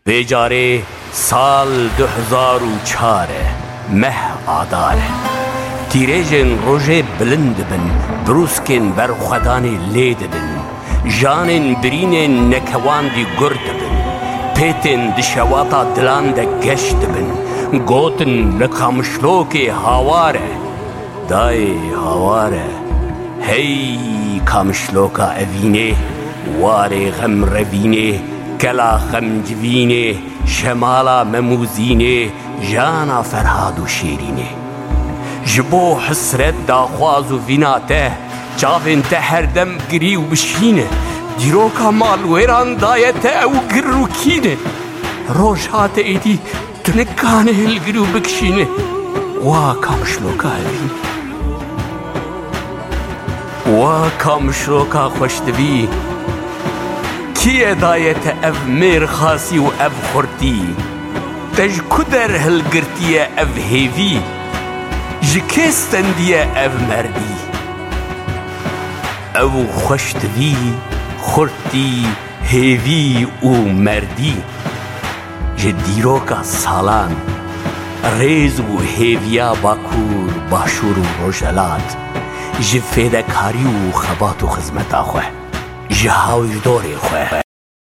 بیجاره سال 2004 مه آدار تیریجن روژه بلند بن بروسکن بر خدانی لید بن جانن برین نکوان دی گرد بن پیتن دشواتا دلان ده گشت بن گوتن لکامشلوک هاواره دای هاواره هی کامشلوکا اوینه واره غم روینه کلا غم جوینه شمالا مموزینه جانا فرهاد و شیرینه جبو حسرت داخواز و ویناته چاوین ته هر دم گری و بشینه دیروکا مال ویران دایته او گر و کینه روشات ایدی تنکانه هلگری و بکشینه وا کامشلوکا اوینه وا کامشلوکا خوشتوی کیه دایت اف میر خاصی و اف خورتی تج کدر هلگرتیه اف هیوی جکستندیه اف مردی او خوشتوی خورتی هیوی و مردی جدیروکا سالان ریز و هیویا باکور باشور و روشلات جفیده کاری و خبات و خزمتا خواه جهاوش دوری خواه